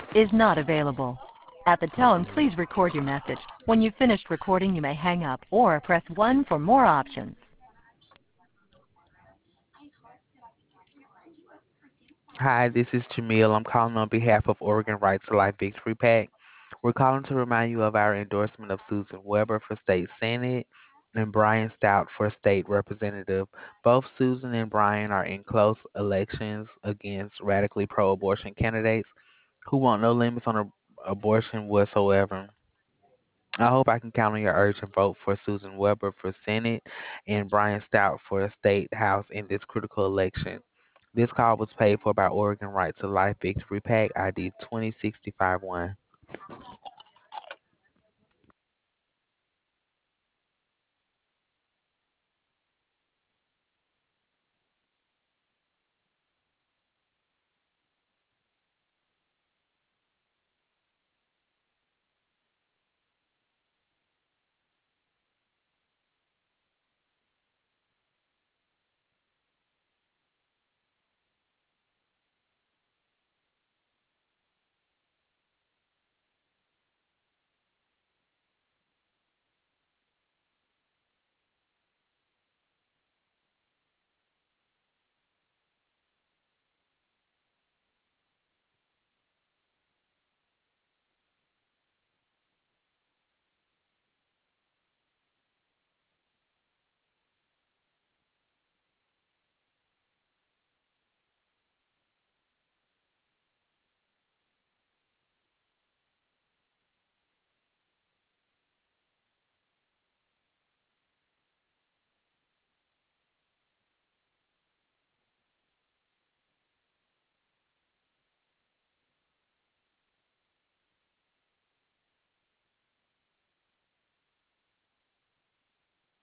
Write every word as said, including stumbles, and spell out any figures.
is not available. At the tone, please record your message. When you've finished recording, you may hang up or press one for more options. Hi, this is Jamil. I'm calling on behalf of Oregon Right to Life Victory PAC. We're calling to remind you of our endorsement of Susan Weber for state senate and Brian Stout for state representative. Both Susan and Brian are in close elections against radically pro-abortion candidates who want no limits on ab- abortion whatsoever. I hope I can count on your urgent vote for Susan Weber for Senate and Brian Stout for State House in this critical election. This call was paid for by Oregon Right to Life Victory PAC I D two zero six five one.